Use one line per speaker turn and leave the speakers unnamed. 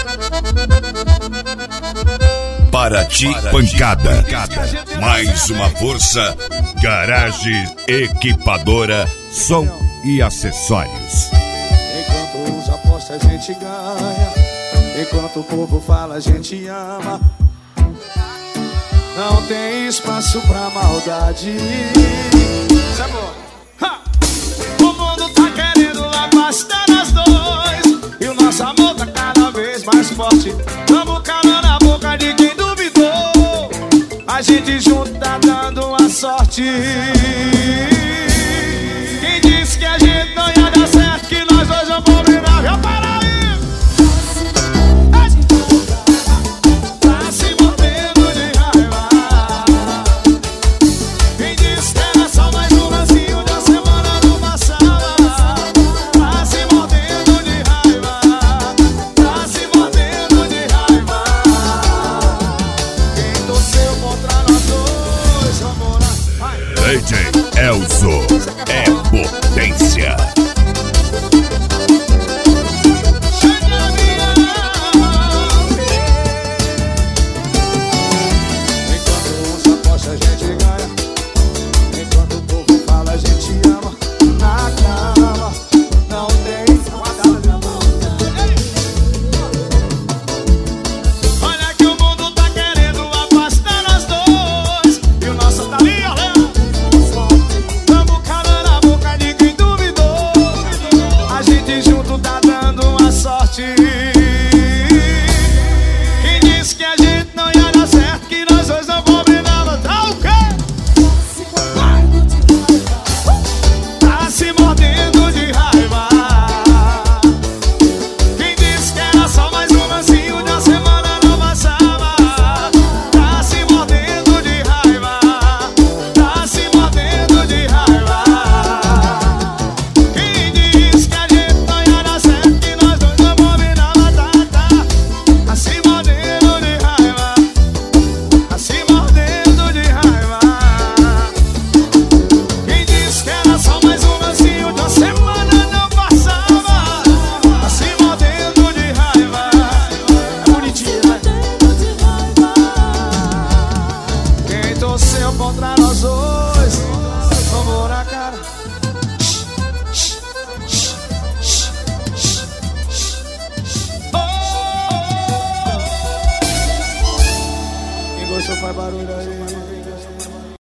Paraty Pancada. Mais uma força. Garage Equipadora, som e acessórios.
Enquanto os apostas a gente ganha, enquanto o povo fala a gente ama. Não tem espaço pra maldade. Isso é bom. O mundo tá querendo afastar nós dois, e o nosso amor tá cada vez mais forte. Vamos calando a boca de quem duvidou. A gente junto tá dando a sorte.